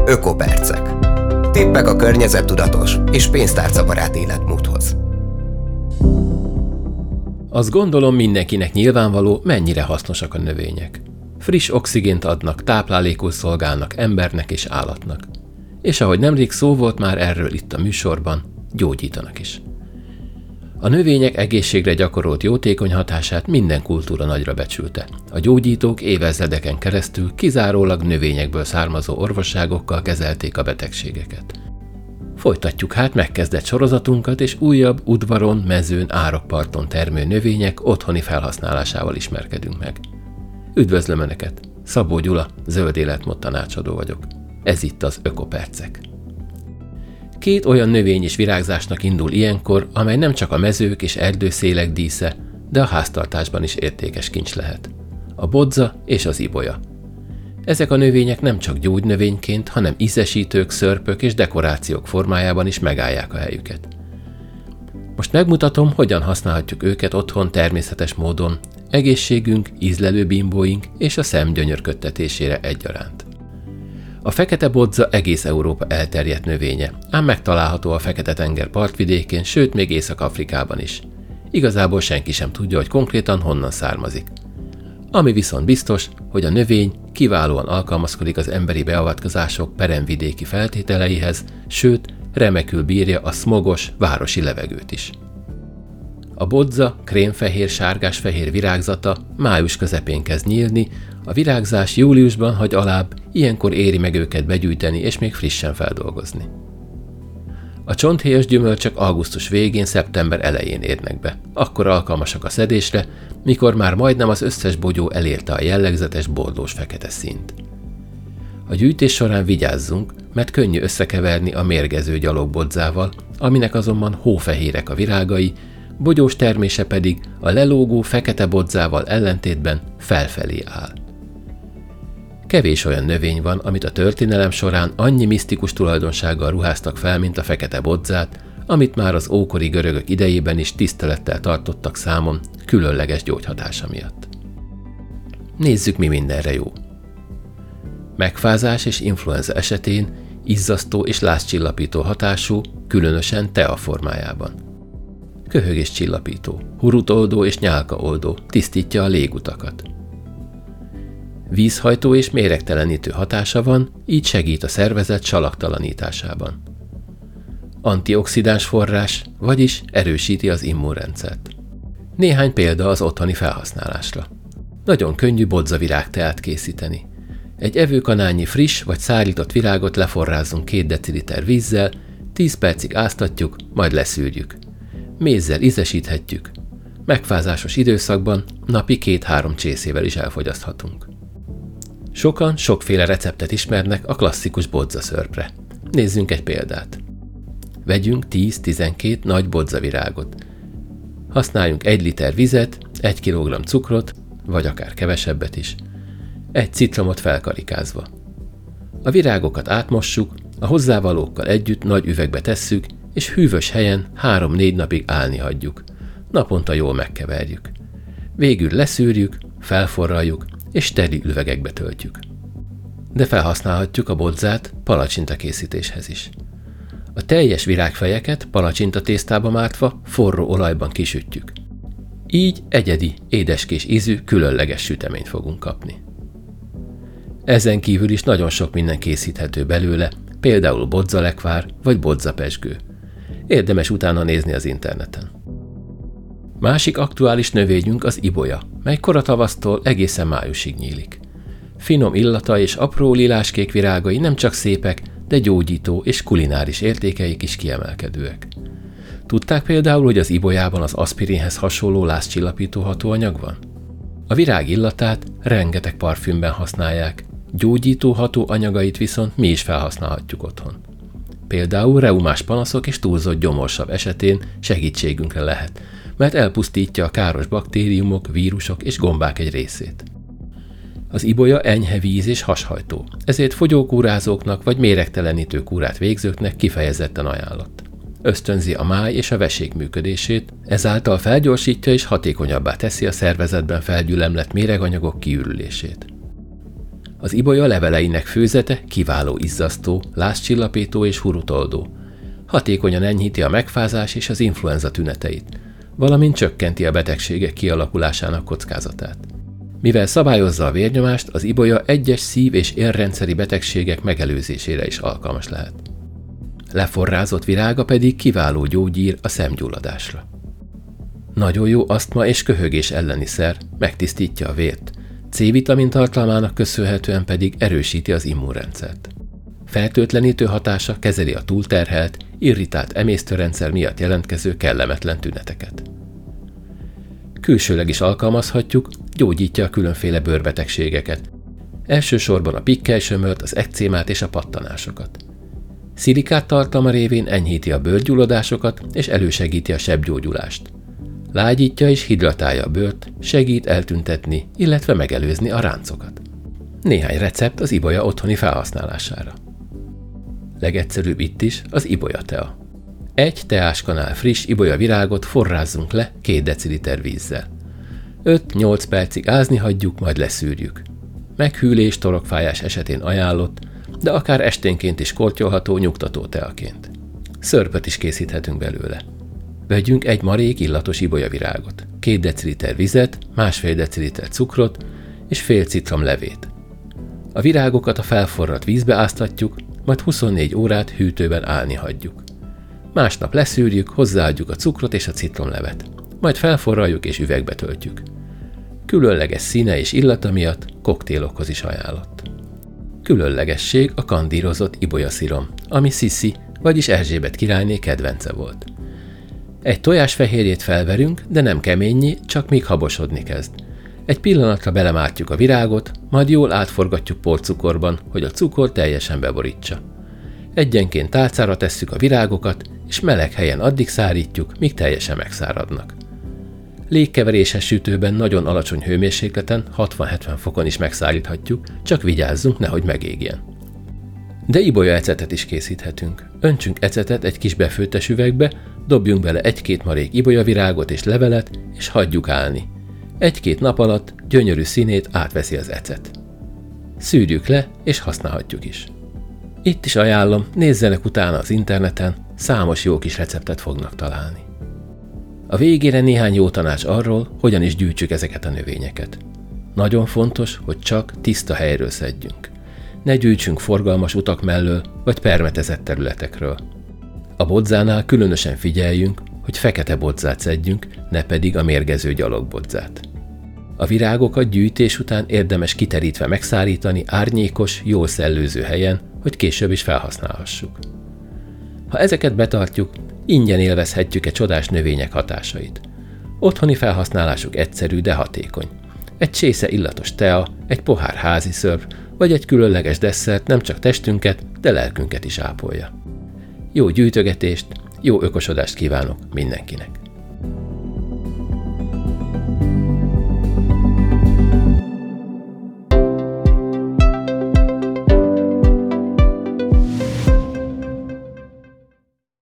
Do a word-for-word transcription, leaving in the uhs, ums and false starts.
Ökopercek. Tippek a környezettudatos és pénztárcabarát életmódhoz. Azt gondolom, mindenkinek nyilvánvaló, mennyire hasznosak a növények. Friss oxigént adnak, táplálékul szolgálnak embernek és állatnak. És ahogy nemrég szó volt már erről itt a műsorban, gyógyítanak is. A növények egészségre gyakorolt jótékony hatását minden kultúra nagyra becsülte. A gyógyítók évezredeken keresztül kizárólag növényekből származó orvosságokkal kezelték a betegségeket. Folytatjuk hát megkezdett sorozatunkat, és újabb udvaron, mezőn, árokparton termő növények otthoni felhasználásával ismerkedünk meg. Üdvözlöm Önöket! Szabó Gyula, zöld életmód tanácsadó vagyok. Ez itt az Ökopercek. Két olyan növény is virágzásnak indul ilyenkor, amely nem csak a mezők és erdőszélek dísze, de a háztartásban is értékes kincs lehet. A bodza és az ibolya. Ezek a növények nem csak gyógynövényként, hanem ízesítők, szörpök és dekorációk formájában is megállják a helyüket. Most megmutatom, hogyan használhatjuk őket otthon természetes módon, egészségünk, ízlelő bimbóink és a szem gyönyörködtetésére egyaránt. A fekete bodza egész Európa elterjedt növénye, ám megtalálható a Fekete-tenger partvidékén, sőt még Észak-Afrikában is. Igazából senki sem tudja, hogy konkrétan honnan származik. Ami viszont biztos, hogy a növény kiválóan alkalmazkodik az emberi beavatkozások peremvidéki feltételeihez, sőt, remekül bírja a szmogos, városi levegőt is. A bodza krémfehér-sárgás-fehér virágzata május közepén kezd nyílni, a virágzás júliusban hagy alább, ilyenkor éri meg őket begyűjteni és még frissen feldolgozni. A csonthéjas gyümölcsök augusztus végén, szeptember elején érnek be. Akkor alkalmasak a szedésre, mikor már majdnem az összes bogyó elérte a jellegzetes bordós fekete színt. A gyűjtés során vigyázzunk, mert könnyű összekeverni a mérgező gyalogbodzával, aminek azonban hófehérek a virágai, bogyós termése pedig a lelógó fekete bodzával ellentétben felfelé áll. Kevés olyan növény van, amit a történelem során annyi misztikus tulajdonsággal ruháztak fel, mint a fekete bodzát, amit már az ókori görögök idejében is tisztelettel tartottak számon különleges gyógyhatása miatt. Nézzük, mi mindenre jó. Megfázás és influenza esetén izzasztó és lázcsillapító hatású, különösen tea formájában. Köhögéscsillapító, hurutoldó és nyálkaoldó, tisztítja a légutakat. Vízhajtó és méregtelenítő hatása van, így segít a szervezet salaktalanításában. Antioxidáns forrás, vagyis erősíti az immunrendszert. Néhány példa az otthoni felhasználásra. Nagyon könnyű bodzavirágteát készíteni. Egy evőkanálnyi friss vagy szárított virágot leforrázzunk két deciliter vízzel, tíz percig áztatjuk, majd leszűrjük. Mézzel ízesíthetjük. Megfázásos időszakban napi két-három csészével is elfogyaszthatunk. Sokan sokféle receptet ismernek a klasszikus bodzaszörpre. Nézzünk egy példát. Vegyünk tíz-tizenkét nagy bodzavirágot. Használjunk egy liter vizet, egy kilogramm cukrot, vagy akár kevesebbet is, egy citromot felkarikázva. A virágokat átmossuk, a hozzávalókkal együtt nagy üvegbe tesszük, és hűvös helyen három-négy napig állni hagyjuk. Naponta jól megkeverjük. Végül leszűrjük, felforraljuk, és steril üvegekbe töltjük. De felhasználhatjuk a bodzát palacsinta készítéshez is. A teljes virágfejeket palacsinta tésztába mártva forró olajban kisütjük. Így egyedi, édeskés ízű, különleges süteményt fogunk kapni. Ezen kívül is nagyon sok minden készíthető belőle, például bodzalekvár vagy bodzapezsgő. Érdemes utána nézni az interneten. Másik aktuális növényünk az ibolya, mely koratavasztól egészen májusig nyílik. Finom illata és apró liláskék virágai nem csak szépek, de gyógyító és kulináris értékeik is kiemelkedőek. Tudták például, hogy az ibolyában az aszpirinhez hasonló lázcsillapító hatóanyag van? A virág illatát rengeteg parfümben használják, gyógyító hatóanyagait viszont mi is felhasználhatjuk otthon. Például reumás panaszok és túlzott gyomorsav esetén segítségünkre lehet, mert elpusztítja a káros baktériumok, vírusok és gombák egy részét. Az ibolya enyhe víz és hashajtó, ezért fogyókúrázóknak vagy méregtelenítő kúrát végzőknek kifejezetten ajánlott. Ösztönzi a máj és a vesék működését, ezáltal felgyorsítja és hatékonyabbá teszi a szervezetben felgyülemlett méreganyagok kiürülését. Az ibolya leveleinek főzete kiváló izzasztó, lázcsillapító és hurutoldó. Hatékonyan enyhíti a megfázás és az influenza tüneteit, valamint csökkenti a betegségek kialakulásának kockázatát. Mivel szabályozza a vérnyomást, az ibolya egyes szív- és érrendszeri betegségek megelőzésére is alkalmas lehet. Leforrázott virága pedig kiváló gyógyír a szemgyulladásra. Nagyon jó asztma és köhögés elleni szer, megtisztítja a vért, C-vitamin tartalmának köszönhetően pedig erősíti az immunrendszert. Fertőtlenítő hatása kezeli a túlterhelt, irritált emésztőrendszer miatt jelentkező kellemetlen tüneteket. Külsőleg is alkalmazhatjuk, gyógyítja a különféle bőrbetegségeket, elsősorban a pikkely-sömört, az ekcémát és a pattanásokat. Szilikát tartalma révén enyhíti a bőrgyulladásokat és elősegíti a sebgyógyulást. Lágyítja és hidratálja a bőrt, segít eltüntetni, illetve megelőzni a ráncokat. Néhány recept az ibolya otthoni felhasználására. Legegyszerűbb itt is az ibolya tea. Egy teáskanál friss ibolya virágot forrázzunk le két deciliter vízzel. öt-nyolc percig ázni hagyjuk, majd leszűrjük. Meghűlés, torokfájás esetén ajánlott, de akár esténként is kortyolható nyugtató teaként. Szörpöt is készíthetünk belőle. Vegyünk egy marék illatos ibolyavirágot, két deciliter vizet, másfél deciliter cukrot és fél citrom levét. A virágokat a felforrat vízbe áztatjuk, majd huszonnégy órát hűtőben állni hagyjuk. Másnap leszűrjük, hozzáadjuk a cukrot és a citromlevet, majd felforraljuk és üvegbe töltjük. Különleges színe és illata miatt koktélokhoz is ajánlott. Különlegesség a kandírozott ibolyaszirom, ami Sissi, vagyis Erzsébet királyné kedvence volt. Egy tojásfehérjét felverünk, de nem keményé, csak még habosodni kezd. Egy pillanatra belemártjuk a virágot, majd jól átforgatjuk porcukorban, hogy a cukor teljesen beborítsa. Egyenként tálcára tesszük a virágokat, és meleg helyen addig szárítjuk, míg teljesen megszáradnak. Légkeveréses sütőben nagyon alacsony hőmérsékleten, hatvan-hetven fokon is megszáríthatjuk, csak vigyázzunk, nehogy megégjen. De ibolya ecetet is készíthetünk. Öntsünk ecetet egy kis befőttes üvegbe, dobjunk bele egy-két marék ibolyavirágot és levelet, és hagyjuk állni. Egy-két nap alatt gyönyörű színét átveszi az ecet. Szűrjük le, és használhatjuk is. Itt is ajánlom, nézzenek utána az interneten, számos jó kis receptet fognak találni. A végére néhány jó tanács arról, hogyan is gyűjtsük ezeket a növényeket. Nagyon fontos, hogy csak tiszta helyről szedjünk. Ne gyűjtsünk forgalmas utak mellől, vagy permetezett területekről. A bodzánál különösen figyeljünk, hogy fekete bodzát szedjünk, ne pedig a mérgező gyalogbodzát. A virágokat gyűjtés után érdemes kiterítve megszárítani árnyékos, jól szellőző helyen, hogy később is felhasználhassuk. Ha ezeket betartjuk, ingyen élvezhetjük e csodás növények hatásait. Otthoni felhasználásuk egyszerű, de hatékony. Egy csésze illatos tea, egy pohár házi szörp, vagy egy különleges desszert nem csak testünket, de lelkünket is ápolja. Jó gyűjtögetést, jó ökosodást kívánok mindenkinek!